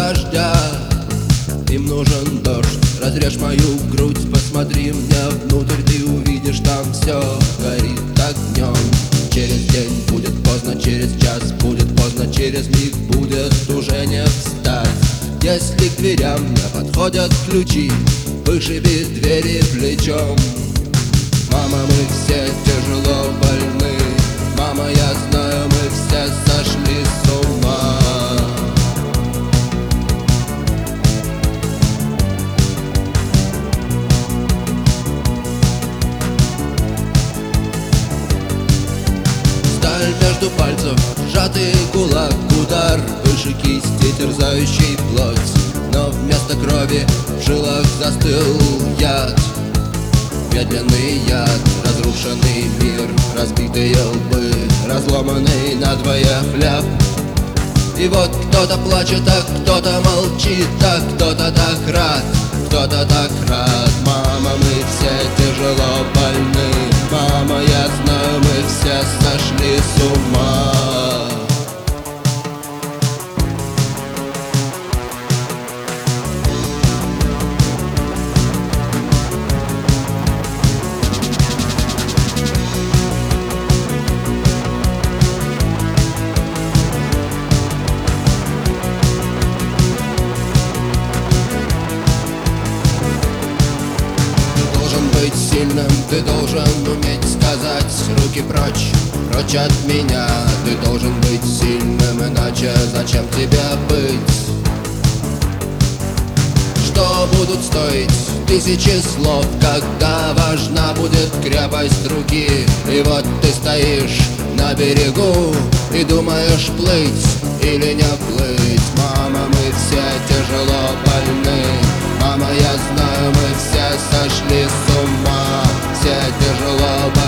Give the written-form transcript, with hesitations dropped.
дождя. Им нужен дождь, разрежь мою грудь, посмотри мне внутрь, ты увидишь, там все горит огнем. Через день будет поздно, через час будет поздно, через миг будет уже не встать. Если к дверям не подходят ключи, вышиби двери плечом. Мама, мы все тяжело больны, мама, я знаю, мы все сошли с ума. Сталь между пальцев, сжатый кулак, удар выше кисти, терзающий плоть. Но вместо крови в жилах застыл яд, медленный яд, разрушенный мир, разбитые лбы, разломанный надвое хлеб. И вот кто-то плачет, а кто-то молчит, а кто-то так рад, кто-то так рад. Мама, мы все тяжело больны, мама, я знаю, мы все сошли с ума. Быть сильным, ты должен уметь сказать: руки прочь, прочь от меня. Ты должен быть сильным, иначе зачем тебе быть? Что будут стоить тысячи слов, когда важна будет крепость руки? И вот ты стоишь на берегу и думаешь, плыть или не плыть. Мама, мы все тяжело больны, мама, я знаю, мы все сошли с ума. Все тяжело больны.